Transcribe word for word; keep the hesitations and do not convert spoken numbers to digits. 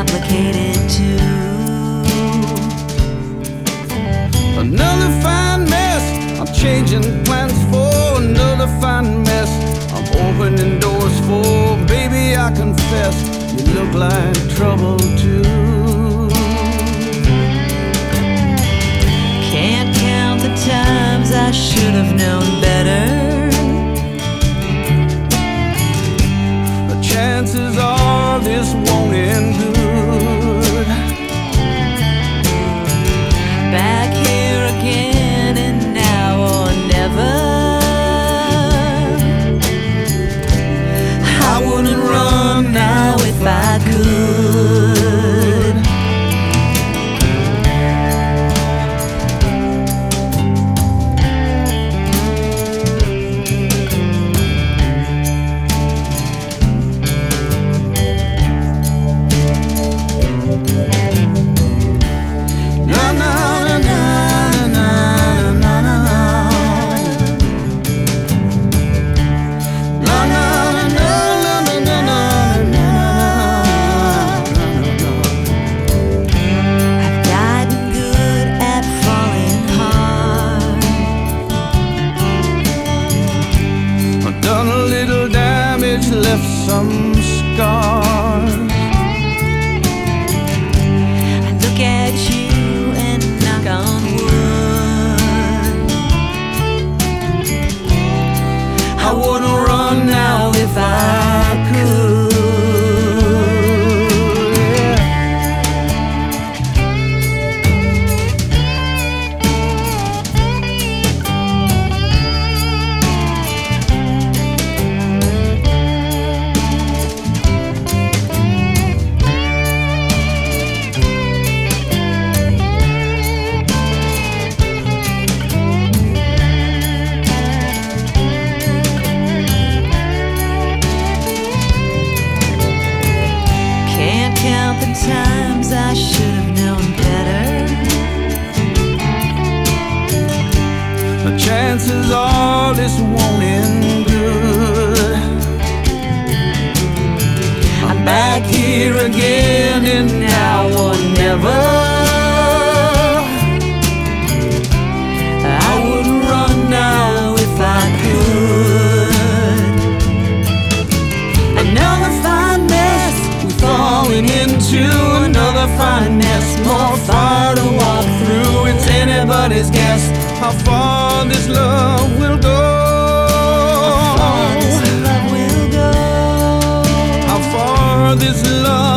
complicated too. Another fine mess, I'm changing plans for another fine mess. I'm opening doors for, baby, I confess, you look like trouble too. Can't count the times I should have known better. The chances are this won't end good. Back here again and now or never. I wouldn't run now if I could. Done a little damage, left some scars. I look at you and knock on wood. I wouldn't run now if I could. Times I should have known better. The chances are this won't end good. I'm back here again and now or never. I wouldn't run now if I could. Another fine mess, we're falling into another fine mess. More fire to walk through, it's anybody's guess how far this love will go. How far this love will go. How far this love